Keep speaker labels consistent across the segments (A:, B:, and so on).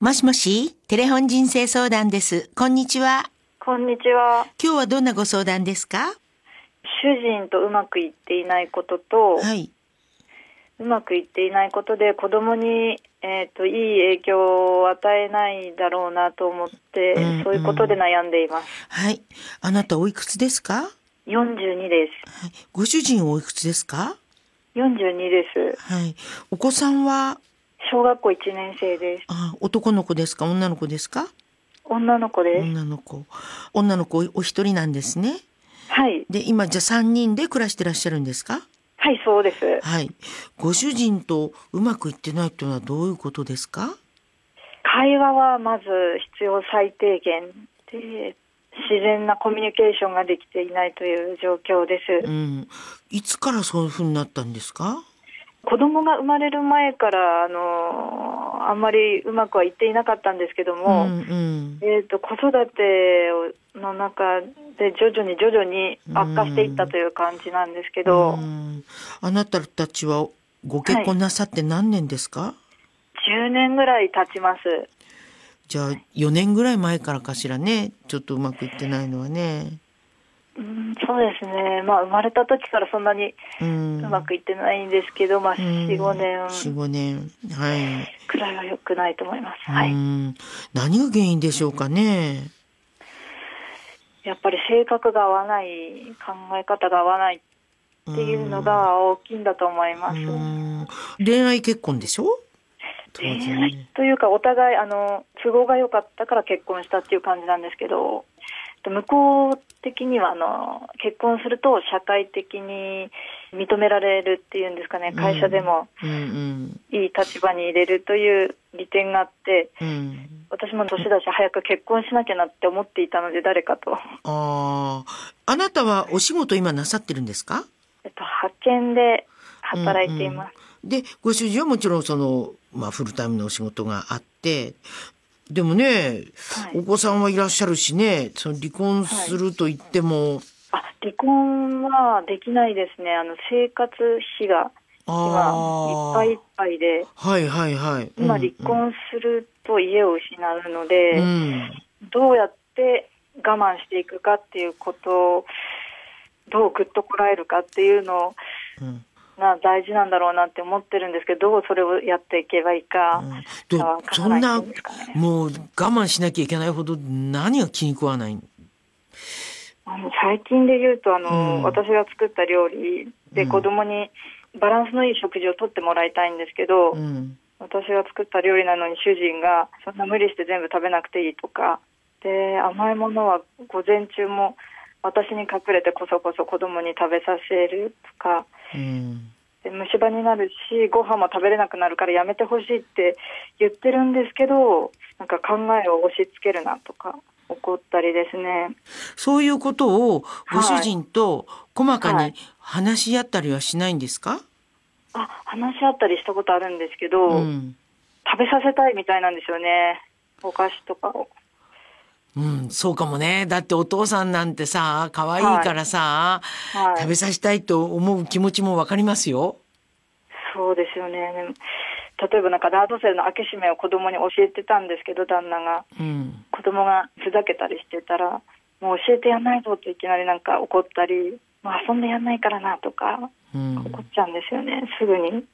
A: もしもし、テレフォン人生相談です。こんにちは。
B: こんにちは。
A: 今日はどんなご相談ですか？
B: 主人とうまくいっていないことと、
A: はい。
B: うまくいっていないことで子供に、いい影響を与えないだろうなと思って、そういうことで悩んでいます。
A: はい。あなたおいくつですか？
B: 42で
A: はい。ご主人おいくつですか？
B: す。42です。
A: はい。お子さんは、
B: 小学校1年生です。
A: 男の子ですか？女の子ですか？
B: 女の子です。
A: 女の子。女の子お一人なんですね。
B: はい。
A: で、今じゃあ3人で暮らしてらっしゃるんですか？
B: はい、そうです。
A: はい。ご主人とうまくいってないというのはどういうことですか？
B: 会話はまず必要最低限で、自然なコミュニケーションができていないという状況です。
A: いつからそういうふうになったんですか？
B: 子供が生まれる前からあんまりうまくはいっていなかったんですけども、子育ての中で徐々に悪化していったという感じなんですけど、
A: あなたたちはご結婚なさって何年ですか？
B: 10年ぐらい経ちます。
A: じゃあ4年ぐらい前からかしらね、ちょっとうまくいってないのはね。
B: そうですね。生まれた時からそんなにうまくいってないんですけど、4、5年。
A: 4、5年。はい。
B: くらいは良くないと思います。はい。
A: 何が原因でしょうかね。
B: やっぱり性格が合わない、考え方が合わないっていうのが大きいんだと思います。
A: 恋愛結婚でしょ？
B: 恋愛というか、お互い都合が良かったから結婚したっていう感じなんですけど、向こう的には結婚すると社会的に認められるっていうんですかね、会社でもいい立場に入れるという利点があって、私も年だし早く結婚しなきゃなって思っていたので、誰かと。
A: あなたはお仕事今なさってるんですか？
B: 派遣で働いています。
A: で、ご主人はもちろんフルタイムのお仕事があって、でもね、お子さんはいらっしゃるしね、離婚すると言っても、
B: 離婚はできないですね。生活費が今いっぱいで、今離婚すると家を失うので、どうやって我慢していくかっていうことを、どうぐっとこらえるかっていうのが大事なんだろうなって思ってるんですけど、どうそれをやっていけばいいかわからないんですかね。
A: もう我慢しなきゃいけないほど何が気に食わない？
B: 最近で言うと私が作った料理で子供にバランスのいい食事をとってもらいたいんですけど、私が作った料理なのに主人がそんな無理して全部食べなくていいとかで、甘いものは午前中も私に隠れてこそこそ子供に食べさせるとか、で虫歯になるしご飯も食べれなくなるからやめてほしいって言ってるんですけど、なんか考えを押し付けるなとか怒ったりですね。
A: そういうことをご主人と細かに話し合ったりはしないんですか？
B: 話し合ったりしたことあるんですけど、食べさせたいみたいなんですよね、お菓子とかを。
A: そうかもね。だってお父さんなんてさ、可愛いからさ、食べさせたいと思う気持ちもわかりますよ。
B: そうですよね。例えばラードセルの開け閉めを子供に教えてたんですけど、旦那が、子供がふざけたりしてたら、もう教えてやんないぞっていきなり怒ったり、遊んでやんないからなとか、怒っちゃうんですよね、すぐに。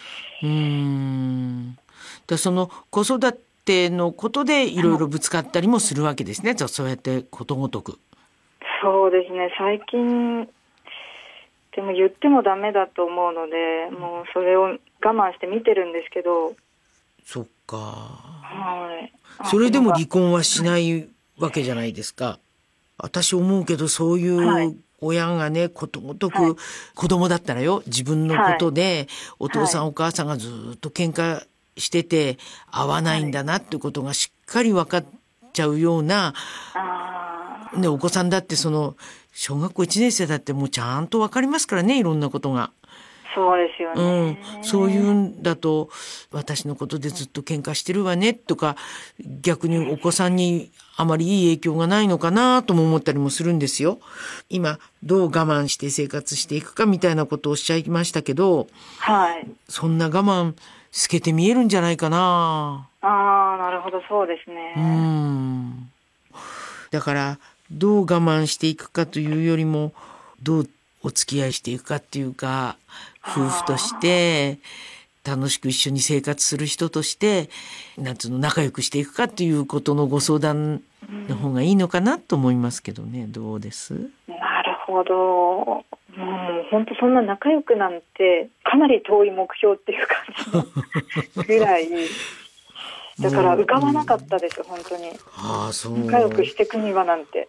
A: その子育てのことでいろいろぶつかったりもするわけですね。そうやってことごとく。
B: そうですね。最近でも言ってもダメだと思うので、もうそれを我慢して見てるんですけど。
A: そっか。それでも離婚はしないわけじゃないですか。私思うけど、そういう親がね、ことごとく子供だったらよ、自分のことでお父さんお母さんがずっと喧嘩してて合わないんだなってことがしっかり分かっちゃうような、お子さんだって小学校1年生だってもうちゃんと分かりますからね、いろんなことが。
B: そうですよね。
A: そういうんだと私のことでずっと喧嘩してるわねとか、逆にお子さんにあまりいい影響がないのかなとも思ったりもするんですよ。今どう我慢して生活していくかみたいなことをおっしゃいましたけど、そんな我慢透けて見えるんじゃないかな。
B: なるほど、そうですね。
A: だからどう我慢していくかというよりも、どうお付き合いしていくかっていうか、夫婦として楽しく一緒に生活する人としてなんつうの、仲良くしていくかっていうことのご相談の方がいいのかなと思いますけどね。どうです？
B: なるほど。もう本当そんな仲良くなんてかなり遠い目標っていう感じのぐらいだから浮かばなかったです、本当に。
A: そう。
B: 仲良くしていくにはなんて。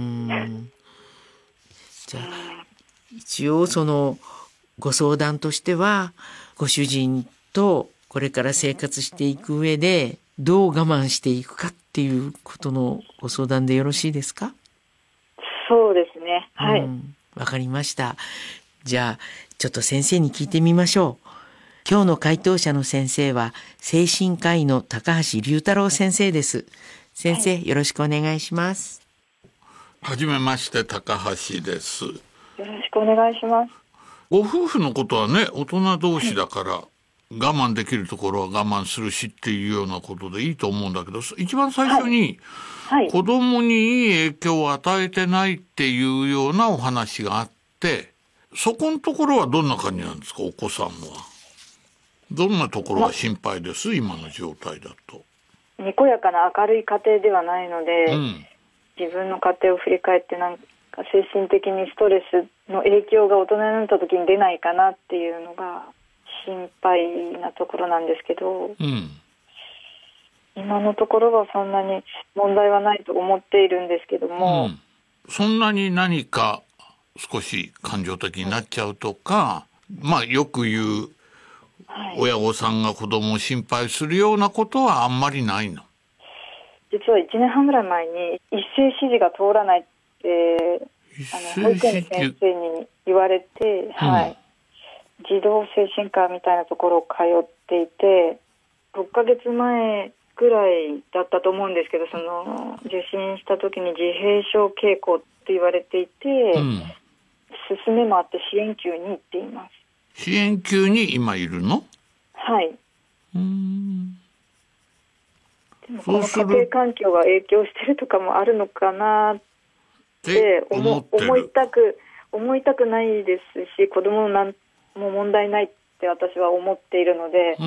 A: じゃあ一応そのご相談としては、ご主人とこれから生活していく上でどう我慢していくかっていうことのご相談でよろしいですか？
B: そうですね。はい。
A: わかりました。じゃあちょっと先生に聞いてみましょう。今日の回答者の先生は精神科医の高橋龍太郎先生です。先生、よろしくお願いします。
C: はじめまして、高橋です。よ
B: ろしくお願いします。
C: ご夫婦のことはね、大人同士だから、我慢できるところは我慢するしっていうようなことでいいと思うんだけど、一番最初に、子供にいい影響を与えてないっていうようなお話があって、そこのところはどんな感じなんですか、お子さんは。どんなところが心配です、今の状態だと。
B: にこやかな明るい家庭ではないので、自分の家庭を振り返ってなんか精神的にストレスの影響が大人になった時に出ないかなっていうのが心配なところなんですけど、今のところはそんなに問題はないと思っているんですけども、
C: そんなに何か少し感情的になっちゃうとか、まあよく言う親御さんが子供を心配するようなことはあんまりないの？
B: 実は1年半ぐらい前に一斉指示が通らないって保育園の先生に言われて、児童精神科みたいなところを通っていて、6ヶ月前ぐらいだったと思うんですけど、その受診した時に自閉症傾向って言われていて、勧めもあって支援級に行っています。
C: 支援級に今いるの？
B: はい。でもこの家庭環境が影響してるとかもあるのかなって思いたくないですし、子供も問題ないって私は思っているので、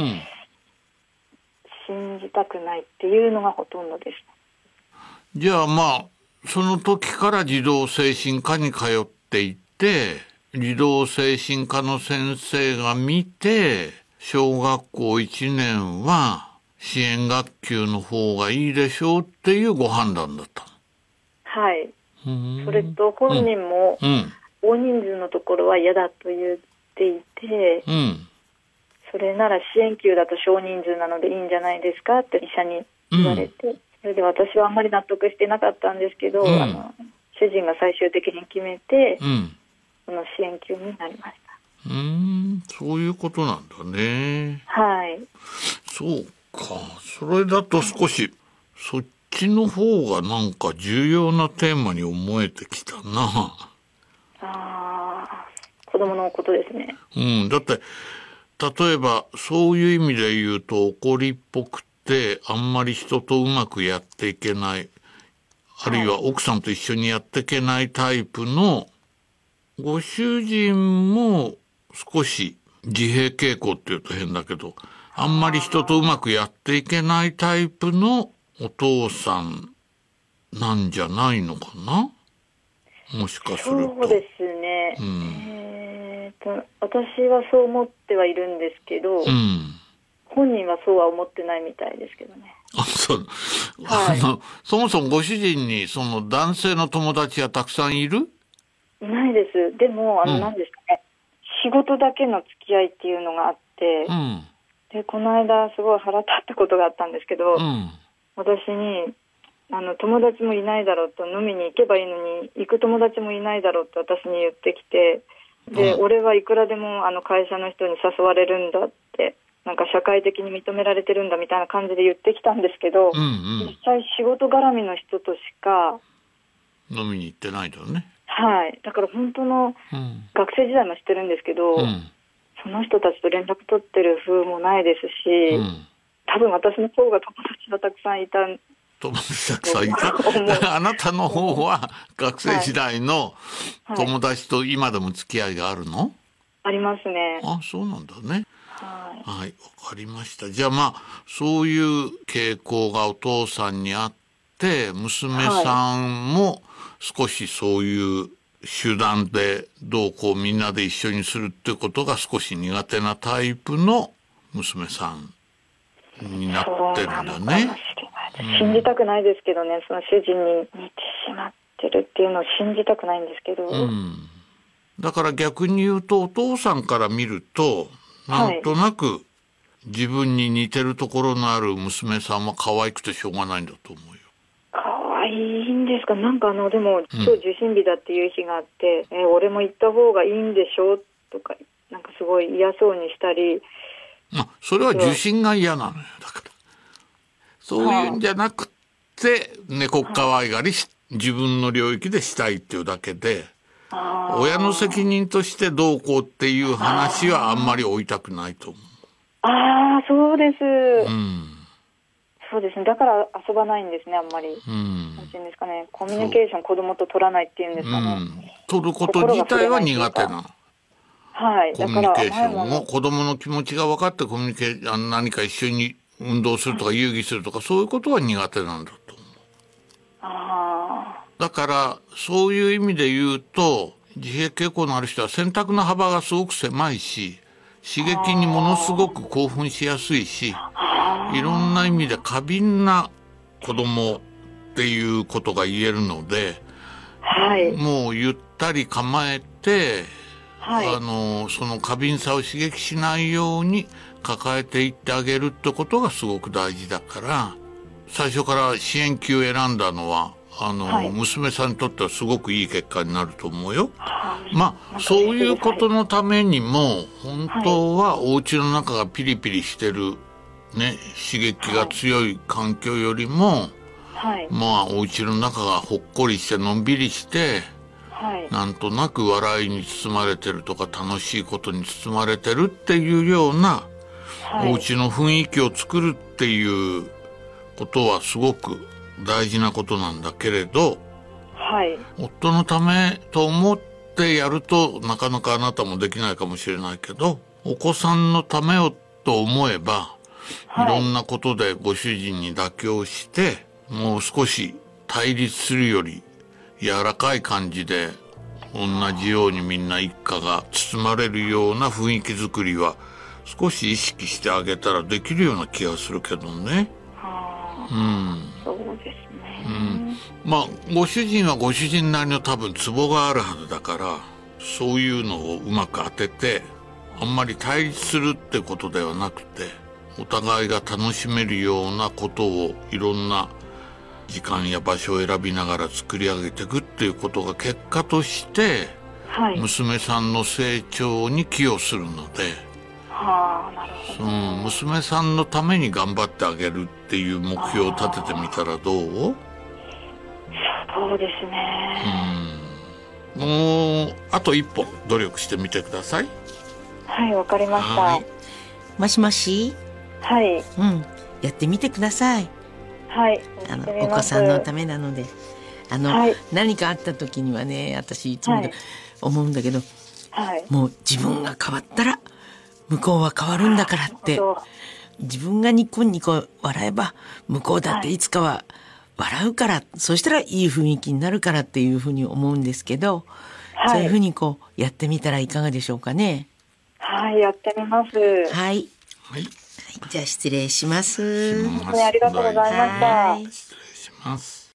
B: 信じたくないっていうのがほとんどです。
C: じゃあまあその時から児童精神科に通っていて、児童精神科の先生が見て、小学校1年は支援学級の方がいいでしょうっていうご判断だった。
B: はい。それと本人も大人数のところは嫌だと言っていて、それなら支援級だと少人数なのでいいんじゃないですかって医者に言われて、それで私はあんまり納得してなかったんですけど、主人が最終的に決めて、その支援級になりました。
C: そういうことなんだね。
B: はい。
C: そうか。それだと少しそっちの方がなんか重要なテーマに思えてきたな。
B: 子供のことですね。
C: だって例えばそういう意味で言うと、怒りっぽくてあんまり人とうまくやっていけない、あるいは奥さんと一緒にやっていけないタイプのご主人も少し自閉傾向っていうと変だけど、あんまり人とうまくやっていけないタイプのお父さんなんじゃないのかな、もしかすると。
B: そうですね。私はそう思ってはいるんですけど、本人はそうは思ってないみたいですけどね。
C: そう。そもそもご主人にその男性の友達はたくさんいる？
B: いないです。でも何ですかね、仕事だけの付き合いっていうのがあって、でこの間すごい腹立ったことがあったんですけど、私に友達もいないだろうと、飲みに行けばいいのに行く友達もいないだろうと私に言ってきて、で、俺はいくらでも会社の人に誘われるんだって、なんか社会的に認められてるんだみたいな感じで言ってきたんですけど、実際仕事絡みの人としか
C: 飲みに行ってないだね。
B: はい。だから本当の学生時代も知ってるんですけど、その人たちと連絡取ってる風もないですし、 多分私の方が友達がたくさんいた。
C: 友達たくさんいたあなたの方は学生時代の友達と今でも付き合いがあるの？
B: ありますね。
C: あ、そうなんだね。
B: はい。
C: はい、わかりました。じゃあまあ、そういう傾向がお父さんにあって、娘さんも少しそういう集団でどうこうみんなで一緒にするってことが少し苦手なタイプの娘さんになってるんだね。
B: 信じたくないですけどね、その主人に似てしまってるっていうのを信じたくないんですけど。
C: だから逆に言うと、お父さんから見ると、なんとなく自分に似てるところのある娘さんは可愛くてしょうがないんだと思うよ。
B: 可愛いんですか？なんかでも今日受診日だっていう日があって、俺も行った方がいいんでしょとか、なんかすごい嫌そうにしたり。
C: それは受診が嫌なのよ。だからそういうんじゃなくて、猫可愛がり自分の領域でしたいっていうだけで、親の責任としてどうこうっていう話はあんまり置いたくないと思う。
B: そうです。そうですね。だから遊ばないんですね、あんまり。なんていうんですかね、コミュニケーション子供と取らないっていうんですかね。
C: 取ること自体は苦手な。
B: はい。
C: コミュニケーションを子供の気持ちが分かってコミュニケーション、何か一緒に運動するとか遊戯するとかそういうことは苦手なんだと思う。だからそういう意味で言うと、自閉傾向のある人は選択の幅がすごく狭いし、刺激にものすごく興奮しやすいし、いろんな意味で過敏な子供っていうことが言えるので、もうゆったり構えて、その過敏さを刺激しないように抱えていってあげるってことがすごく大事だから、最初から支援級を選んだのは娘さんにとってはすごくいい結果になると思うよ。そういうことのためにも本当はお家の中がピリピリしてるね、刺激が強い環境よりも、お家の中がほっこりしてのんびりして、なんとなく笑いに包まれてるとか楽しいことに包まれてるっていうような、お家の雰囲気を作るっていうことはすごく大事なことなんだけれど、夫のためと思ってやるとなかなかあなたもできないかもしれないけど、お子さんのためをと思えば、いろんなことでご主人に妥協して、もう少し対立するより柔らかい感じで同じようにみんな一家が包まれるような雰囲気作りは少し意識してあげたらできるような気がするけどね。
B: そうですね。
C: ご主人はご主人なりの多分ツボがあるはずだから、そういうのをうまく当てて、あんまり対立するってことではなくて、お互いが楽しめるようなことをいろんな時間や場所を選びながら作り上げていくっていうことが結果として、娘さんの成長に寄与するので、娘さんのために頑張ってあげるっていう目標を立ててみたらどう？
B: そうですね。
C: もうあと一歩努力してみてください。
B: わかりました。
A: もしもし。やってみてください。お子さんのためなので、何かあった時にはね、私いつも思うんだけど、もう自分が変わったら向こうは変わるんだからって、自分がニコニコ笑えば向こうだっていつかは笑うから、そしたらいい雰囲気になるからっていうふうに思うんですけど、そういうふうにやってみたらいかがでしょうかね。
B: やってみます。
A: じゃあ失礼します。
B: ありがとうございました。
C: 失礼します。